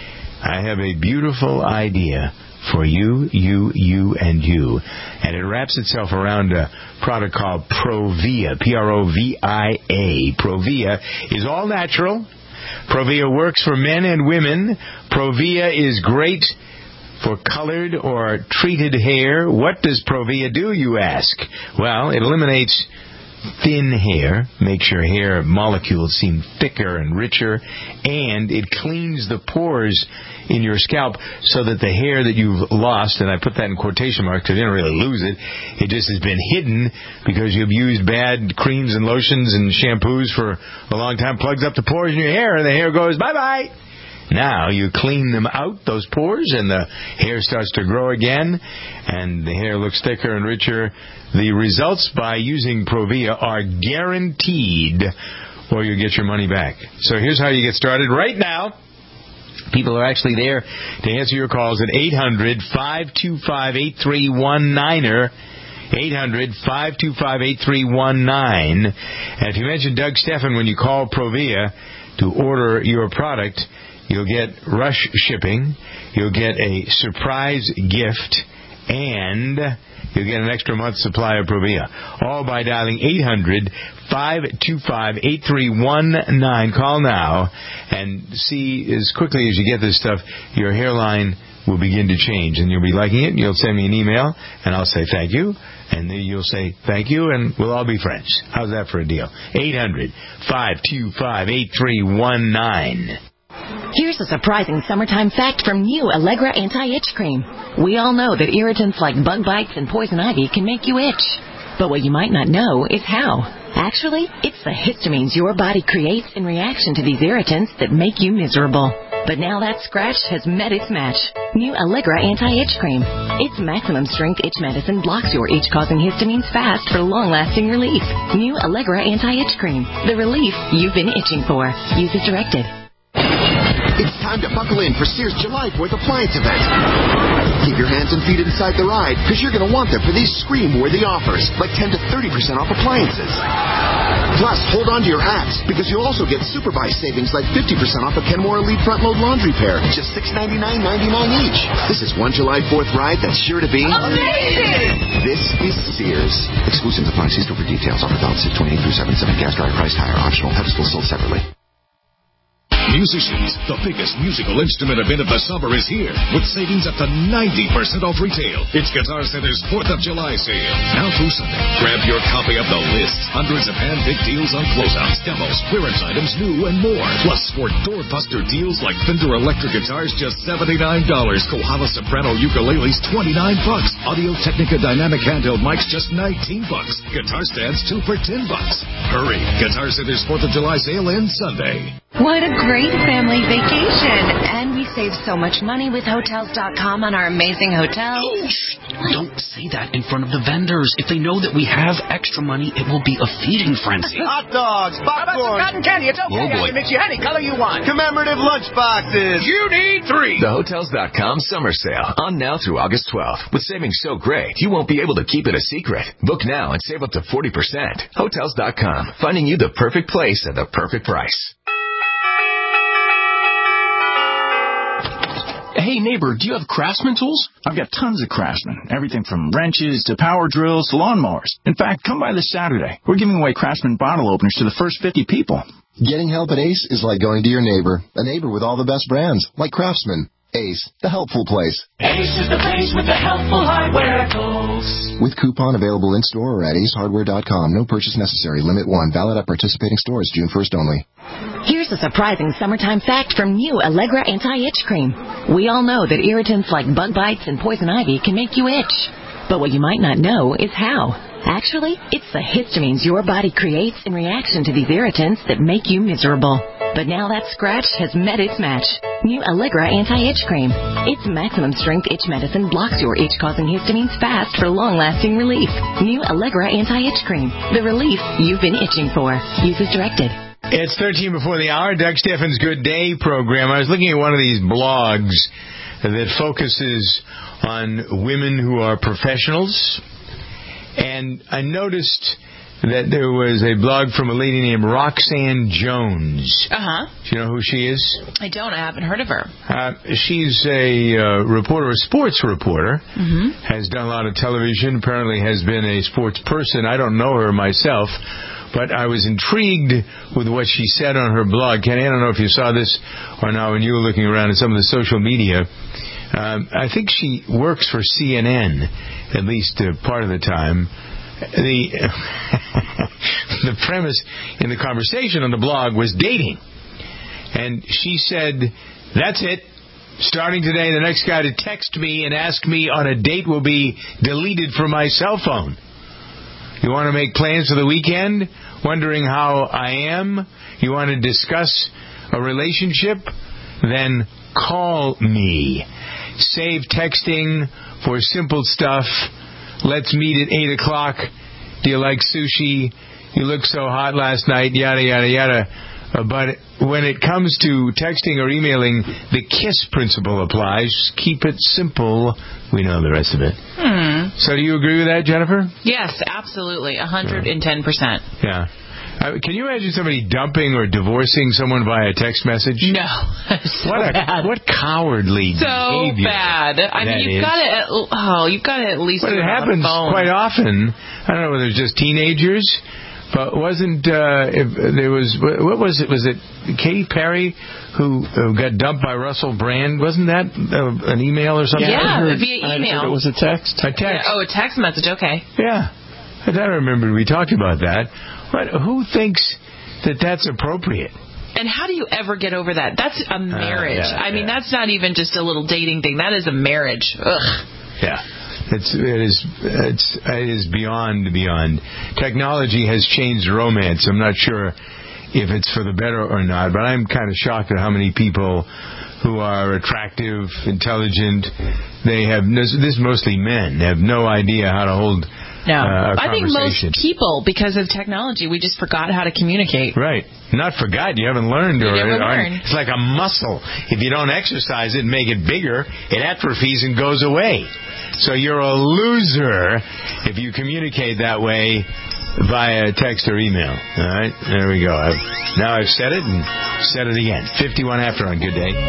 I have a beautiful idea for you, you, you, and you. And it wraps itself around a product called Provia, P R O V I A. Provia is all natural. Provia works for men and women. Provia is great for colored or treated hair. What does Provia do, you ask? Well, it eliminates thin hair, makes your hair molecules seem thicker and richer, and it cleans the pores in your scalp so that the hair that you've lost, and I put that in quotation marks because you didn't really lose it, it just has been hidden because you've used bad creams and lotions and shampoos for a long time, plugs up the pores in your hair, and the hair goes bye-bye. Now you clean them out, those pores, and the hair starts to grow again, and the hair looks thicker and richer. The results by using Provia are guaranteed, or you get your money back. So here's how you get started right now. People are actually there to answer your calls at eight hundred five two five eight three one nine eight hundred five two five eight three one nine And if you mention Doug Stephan when you call Provia to order your product, you'll get rush shipping, you'll get a surprise gift, and you'll get an extra month's supply of Provia. All by dialing eight hundred five two five eight three one nine Call now and see as quickly as you get this stuff, your hairline will begin to change, and you'll be liking it, and you'll send me an email, and I'll say thank you, and then you'll say thank you, and we'll all be friends. How's that for a deal? eight hundred five two five eight three one nine Here's a surprising summertime fact from new Allegra Anti-Itch Cream. We all know that irritants like bug bites and poison ivy can make you itch. But what you might not know is how. Actually, it's the histamines your body creates in reaction to these irritants that make you miserable. But now that scratch has met its match. New Allegra Anti-Itch Cream. Its maximum strength itch medicine blocks your itch-causing histamines fast for long-lasting relief. New Allegra Anti-Itch Cream. The relief you've been itching for. Use as directed. It's time to buckle in for Sears July fourth appliance event. Keep your hands and feet inside the ride, because you're going to want them for these scream-worthy offers, like ten to thirty percent off appliances. Plus, hold on to your hats, because you'll also get super buy savings like fifty percent off a Kenmore Elite Front Load Laundry Pair, just six ninety-nine ninety-nine each. This is one July fourth ride that's sure to be amazing! This is Sears. Exclusions apply. See store for details. Offer valid six twenty-eight through seven seven. Gas dryer priced higher. Optional. Pedestal sold separately. Musicians, the biggest musical instrument event of the summer is here, with savings up to ninety percent off retail. It's Guitar Center's fourth of July sale. Now through Sunday. Grab your copy of The List. Hundreds of hand-picked deals on closeouts, demos, clearance items, new, and more. Plus, sport doorbuster deals like Fender electric guitars, just seventy-nine dollars. Kohala soprano ukuleles, twenty-nine bucks. Audio-Technica dynamic handheld mics, just nineteen bucks. Guitar stands, two for ten bucks. Hurry. Guitar Center's fourth of July sale ends Sunday. What a great family vacation. And we save so much money with Hotels dot com on our amazing hotels. Oh, shh. Don't say that in front of the vendors. If they know that we have extra money, it will be a feeding frenzy. Hot dogs, popcorn, cotton candy. It's okay. Oh, boy. I can mix you any color you want. Commemorative lunch boxes. You need three. The Hotels dot com summer sale on now through August twelfth. With savings so great, you won't be able to keep it a secret. Book now and save up to forty percent. Hotels dot com. Finding you the perfect place at the perfect price. Hey, neighbor, do you have Craftsman tools? I've got tons of Craftsman. Everything from wrenches to power drills to lawnmowers. In fact, come by this Saturday. We're giving away Craftsman bottle openers to the first fifty people. Getting help at Ace is like going to your neighbor. A neighbor with all the best brands, like Craftsman. Ace, the helpful place. Ace is the place with the helpful hardware tools. With coupon available in-store or at ace hardware dot com. No purchase necessary. Limit one. Valid at participating stores June first only. Here's a surprising summertime fact from new Allegra Anti-Itch Cream. We all know that irritants like bug bites and poison ivy can make you itch. But what you might not know is how. Actually, it's the histamines your body creates in reaction to these irritants that make you miserable. But now that scratch has met its match. New Allegra Anti-Itch Cream. Its maximum strength itch medicine blocks your itch-causing histamines fast for long-lasting relief. New Allegra Anti-Itch Cream. The relief you've been itching for. Use as directed. It's thirteen before the hour. Doug Steffens' Good Day program. I was looking at one of these blogs that focuses on women who are professionals, and I noticed that there was a blog from a lady named Roxanne Jones. Uh-huh. Do you know who she is? I don't. I haven't heard of her. Uh, she's a uh, reporter, a sports reporter, Mm-hmm. has done a lot of television, apparently has been a sports person. I don't know her myself, but I was intrigued with what she said on her blog. Kenny, I don't know if you saw this or not when you were looking around at some of the social media. Um, I think she works for C N N, at least uh, part of the time. The the premise in the conversation on the blog was dating. And she said, that's it. Starting today, the next guy to text me and ask me on a date will be deleted from my cell phone. You want to make plans for the weekend? Wondering how I am? You want to discuss a relationship? Then call me. Save texting for simple stuff. Let's meet at eight o'clock. Do you like sushi? You looked so hot last night. Yada, yada, yada. Uh, but when it comes to texting or emailing, the KISS principle applies. Just keep it simple. We know the rest of it. Hmm. So do you agree with that, Jennifer? Yes, absolutely. one hundred ten percent. Yeah. Uh, can you imagine somebody dumping or divorcing someone via text message? No. So what a, bad. What cowardly So behavior bad. I mean, that you've is. got to. Oh, you've got to at least. But do it on happens the phone. quite often. I don't know whether it's just teenagers, but wasn't uh, if there was what was it? Was it Katy Perry who uh, got dumped by Russell Brand? Wasn't that uh, an email or something? Yeah, I heard, via email. I heard it was a text. A text. Yeah, oh, a text message. Okay. Yeah, I thought I remembered we talked about that. But who thinks that that's appropriate? And how do you ever get over that? That's a marriage. Uh, yeah, I mean, yeah. that's not even just a little dating thing. That is a marriage. Ugh. Yeah. It's it is it's it is beyond beyond. Technology has changed romance. I'm not sure if it's for the better or not, but I'm kind of shocked at how many people who are attractive, intelligent, they have this is mostly men have no idea how to hold No. Uh, I think most conversation. people, because of technology, we just forgot how to communicate. Right. Not forgotten. You haven't learned. You or, never or- learned. It's like a muscle. If you don't exercise it and make it bigger, it atrophies and goes away. So you're a loser if you communicate that way via text or email. All right? There we go. I've, now I've said it and said it again. fifty-one after on Good Day.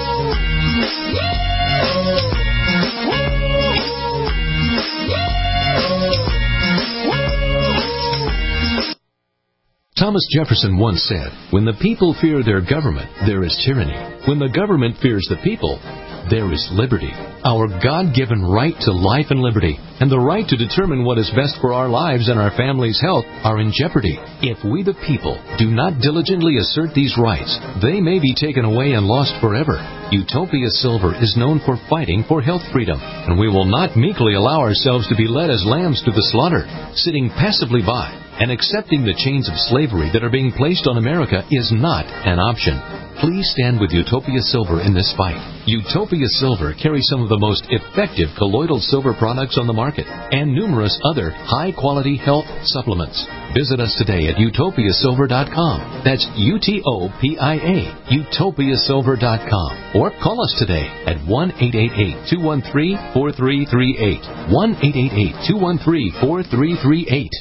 Thomas Jefferson once said, "When the people fear their government, there is tyranny. When the government fears the people, there is liberty." Our God-given right to life and liberty, and the right to determine what is best for our lives and our family's health, are in jeopardy. If we the people do not diligently assert these rights, they may be taken away and lost forever. Utopia Silver is known for fighting for health freedom, and we will not meekly allow ourselves to be led as lambs to the slaughter. Sitting passively by and accepting the chains of slavery that are being placed on America is not an option. Please stand with Utopia Silver in this fight. Utopia Silver carries some of the most effective colloidal silver products on the market and numerous other high-quality health supplements. Visit us today at utopia silver dot com. That's U T O P I A, utopia silver dot com. Or call us today at one eight eight eight, two one three, four three three eight. one eight eight eight, two one three, four three three eight.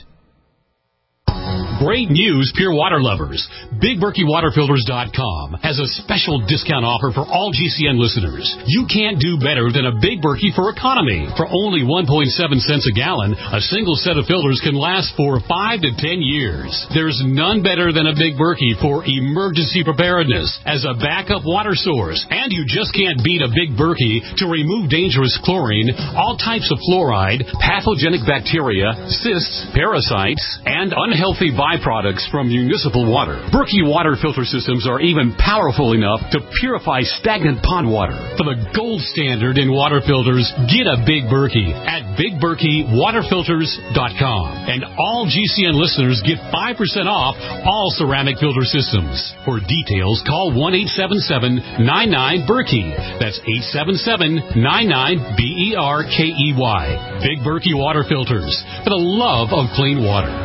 Great news, pure water lovers. Big Berkey Water Filters dot com has a special discount offer for all G C N listeners. You can't do better than a Big Berkey for economy. For only one point seven cents a gallon, a single set of filters can last for five to ten years. There's none better than a Big Berkey for emergency preparedness as a backup water source. And you just can't beat a Big Berkey to remove dangerous chlorine, all types of fluoride, pathogenic bacteria, cysts, parasites, and unhealthy byproducts from municipal water. Berkey water filter systems are even powerful enough to purify stagnant pond water. For the gold standard in water filters, get a Big Berkey at Big Berkey Water Filters dot com. And all G C N listeners get five percent off all ceramic filter systems. For details, call one eight seven seven, nine nine, Berkey. That's eight seven seven, nine nine, B E R K E Y. Big Berkey Water Filters, for the love of clean water.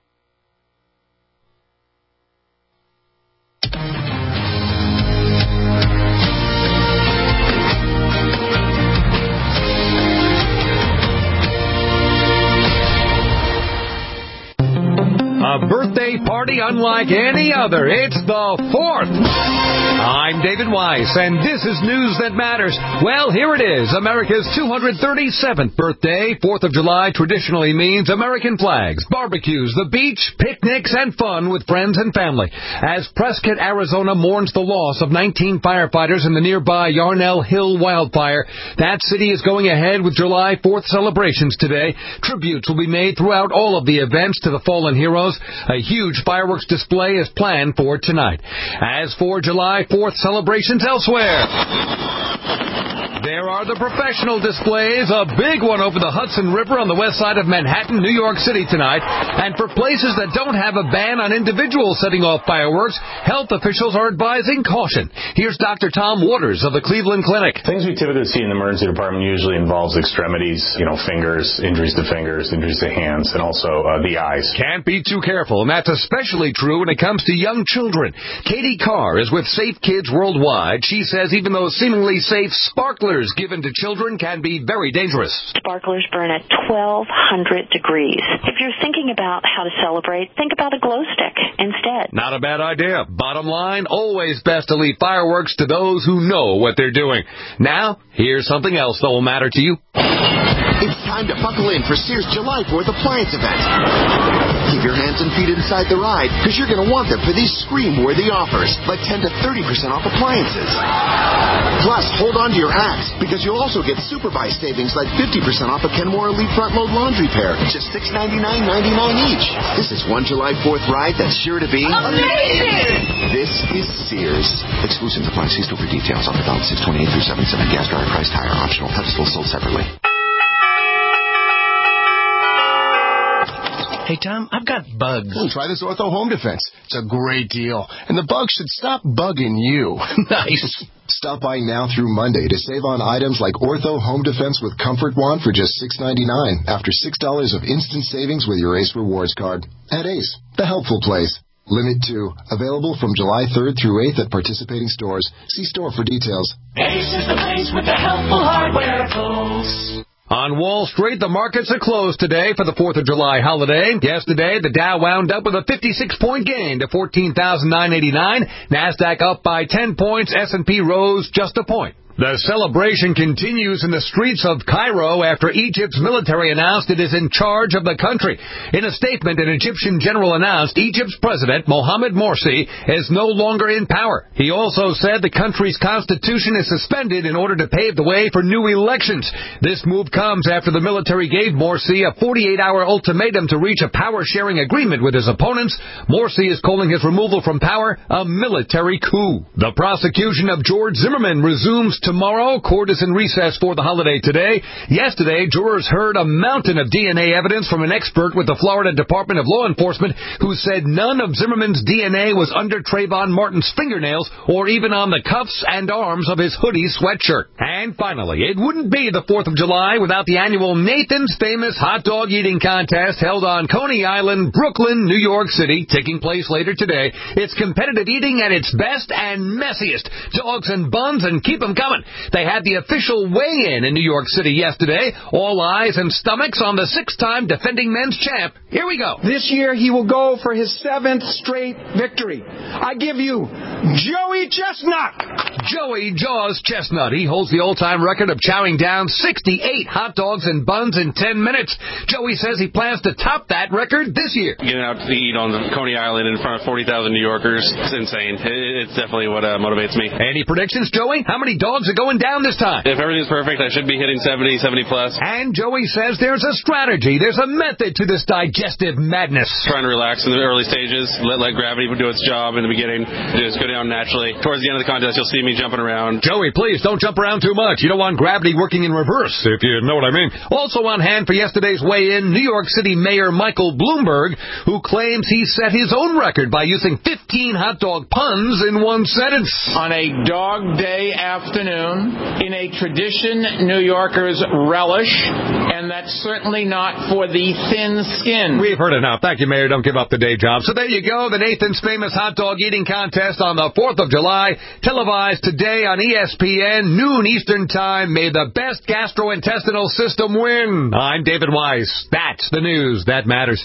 A birthday party unlike any other. It's the fourth. I'm David Weiss, and this is News That Matters. Well, here it is, America's two hundred thirty-seventh birthday. fourth of July traditionally means American flags, barbecues, the beach, picnics, and fun with friends and family. As Prescott, Arizona mourns the loss of nineteen firefighters in the nearby Yarnell Hill wildfire, that city is going ahead with July fourth celebrations today. Tributes will be made throughout all of the events to the fallen heroes. A huge fireworks display is planned for tonight. As for July fourth celebrations elsewhere, there are the professional displays, a big one over the Hudson River on the west side of Manhattan, New York City tonight. And for places that don't have a ban on individuals setting off fireworks, health officials are advising caution. Here's Doctor Tom Waters of the Cleveland Clinic. Things we typically see in the emergency department usually involves extremities, you know, fingers, injuries to fingers, injuries to hands, and also uh, the eyes. Can't be too careful, and that's especially true when it comes to young children. Katie Carr is with Safe Kids Worldwide. She says even those seemingly safe sparklers given to children can be very dangerous. Sparklers burn at twelve hundred degrees. If you're thinking about how to celebrate, think about a glow stick instead. Not a bad idea. Bottom line, always best to leave fireworks to those who know what they're doing. Now, here's something else that will matter to you. It's time to buckle in for Sears July fourth appliance event. Keep your hands and feet inside the ride, because you're going to want them for these scream-worthy offers, like ten to thirty percent off appliances. Plus, hold on to your hats, because you'll also get super buy savings like fifty percent off a Kenmore Elite front load laundry pair, just six ninety-nine ninety-nine each. This is one July fourth ride that's sure to be amazing. This is Sears. Exclusions apply. See store for details. Offer valid six twenty-eight through seven seven. Gas dryer price higher. Optional. Pedestal sold separately. Hey, Tom, I've got bugs. Well, try this Ortho Home Defense. It's a great deal. And the bugs should stop bugging you. Nice. Stop by now through Monday to save on items like Ortho Home Defense with Comfort Wand for just six ninety-nine after six dollars of instant savings with your Ace Rewards card. At Ace, the helpful place. Limit two. Available from July third through eighth at participating stores. See store for details. Ace is the place with the helpful hardware, folks. On Wall Street, the markets are closed today for the fourth of July holiday. Yesterday, the Dow wound up with a fifty-six point gain to fourteen thousand nine hundred eighty-nine. NASDAQ up by ten points. S and P rose just a point. The celebration continues in the streets of Cairo after Egypt's military announced it is in charge of the country. In a statement, an Egyptian general announced Egypt's president, Mohamed Morsi, is no longer in power. He also said the country's constitution is suspended in order to pave the way for new elections. This move comes after the military gave Morsi a forty-eight hour ultimatum to reach a power-sharing agreement with his opponents. Morsi is calling his removal from power a military coup. The prosecution of George Zimmerman resumes tomorrow. Court is in recess for the holiday today. Yesterday, jurors heard a mountain of D N A evidence from an expert with the Florida Department of Law Enforcement who said none of Zimmerman's D N A was under Trayvon Martin's fingernails or even on the cuffs and arms of his hoodie sweatshirt. And finally, it wouldn't be the fourth of July without the annual Nathan's Famous Hot Dog Eating Contest held on Coney Island, Brooklyn, New York City, taking place later today. It's competitive eating at its best and messiest. Dogs and buns, and keep them coming. They had the official weigh-in in New York City yesterday. All eyes and stomachs on the six-time defending men's champ. Here we go. This year he will go for his seventh straight victory. I give you Joey Chestnut. Joey Jaws Chestnut. He holds the all-time record of chowing down sixty-eight hot dogs and buns in ten minutes. Joey says he plans to top that record this year. Getting out to eat on the Coney Island in front of forty thousand New Yorkers, it's insane. It's definitely what uh, motivates me. Any predictions, Joey? How many dogs are going down this time? If everything's perfect, I should be hitting seventy, seventy plus. And Joey says there's a strategy, there's a method to this digestive madness. Trying to relax in the early stages, let, let gravity do its job in the beginning, just go down naturally. Towards the end of the contest, you'll see me jumping around. Joey, please don't jump around too much. You don't want gravity working in reverse, if you know what I mean. Also on hand for yesterday's weigh-in, New York City Mayor Michael Bloomberg, who claims he set his own record by using fifteen hot dog puns in one sentence. On a dog day afternoon, in a tradition New Yorkers relish, and that's certainly not for the thin-skinned. We've heard enough. Thank you, Mayor. Don't give up the day job. So there you go, the Nathan's Famous Hot Dog Eating Contest on the fourth of July, televised today on E S P N, noon Eastern Time. May the best gastrointestinal system win. I'm David Weiss. That's the news that matters.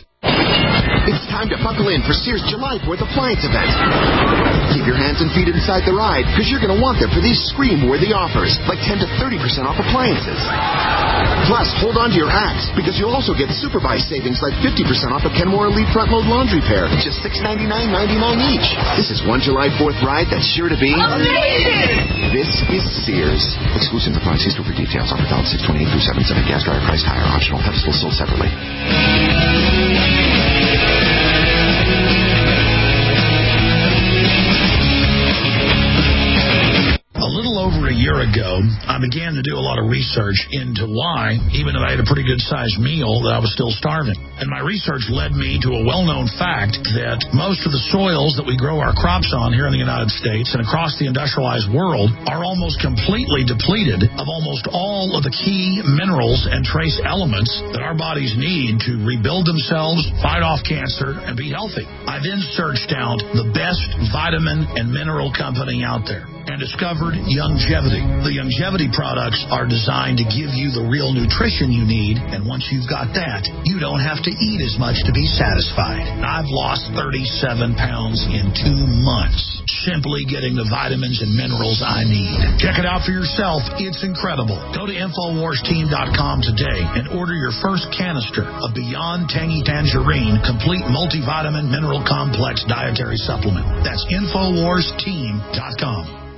It's time to buckle in for Sears July fourth appliance event. Keep your hands and feet inside the ride, because you're going to want them for these scream-worthy offers, like ten to thirty percent off appliances. Plus, hold on to your axe, because you'll also get super buy savings like fifty percent off a Kenmore Elite front load laundry pair, just six ninety-nine ninety-nine each. This is one July fourth ride that's sure to be amazing. This is Sears. Exclusive to price. See store for details. Offer valid six twenty-eight through seven seven. Gas dryer priced higher. Optional pedestal sold separately. A little over a year ago, I began to do a lot of research into why, even though I had a pretty good-sized meal, that I was still starving. And my research led me to a well-known fact that most of the soils that we grow our crops on here in the United States and across the industrialized world are almost completely depleted of almost all of the key minerals and trace elements that our bodies need to rebuild themselves, fight off cancer, and be healthy. I then searched out the best vitamin and mineral company out there and discovered Youngevity. The Youngevity products are designed to give you the real nutrition you need, and once you've got that, you don't have to eat as much to be satisfied. I've lost thirty-seven pounds in two months, simply getting the vitamins and minerals I need. Check it out for yourself. It's incredible. Go to Infowars Team dot com today and order your first canister of Beyond Tangy Tangerine Complete Multivitamin Mineral Complex Dietary Supplement. That's Infowars Team dot com.